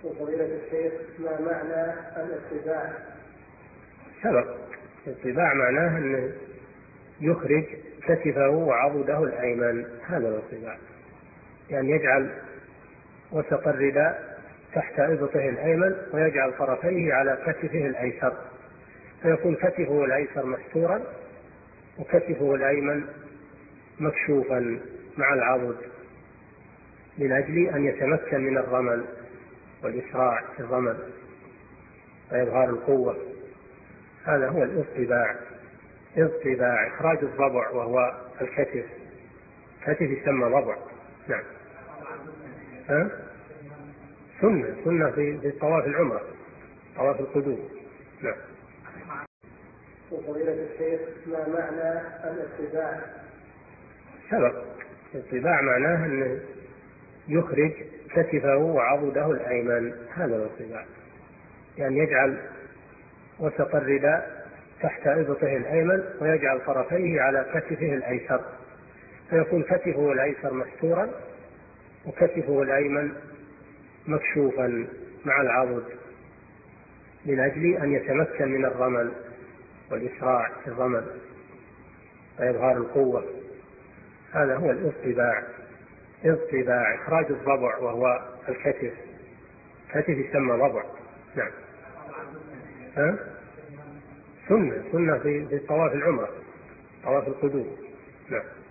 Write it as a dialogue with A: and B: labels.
A: وفضيلة الشيخ، ما معنى الاطباع؟
B: سبق الطباع معناه أنه يخرج كتفه وعضده الأيمن، هذا الطباع، يعني يجعل وسط الرداء تحت إبطه الأيمن ويجعل طرفيه على كتفه الأيسر، فيكون كتفه الأيسر مستورا وكتفه الأيمن مكشوفا مع العضد، من أجل أن يتمكن من الرمل والإسراع في الرمل وإظهار القوة. هذا هو الاضطباع. اضطباع إخراج الضبع وهو الكتف، كتف يسمى ضبع. نعم. سنة في طواف العمرة، طواف القدوم. نعم.
A: وفضيلة الشيخ، ما معنى الاطباع؟
B: سبق الاطباع معناه أنه يخرج كتفه وعضده الأيمن، هذا الاطباع، يعني يجعل وسط الرداء تحت إبطه الأيمن ويجعل طرفيه على كتفه الأيسر، فيكون كتفه الأيسر مستورا وكتفه الأيمن مكشوفا مع العضد، من أجل أن يتمكن من الرمل والإسراع في الرمل وإظهار القوة. هذا هو الاضطباع. اضطباع إخراج الضبع وهو الكتف، كتف يسمى ضبع. نعم. سنة في طواف العمرة، طواف القدوم. نعم.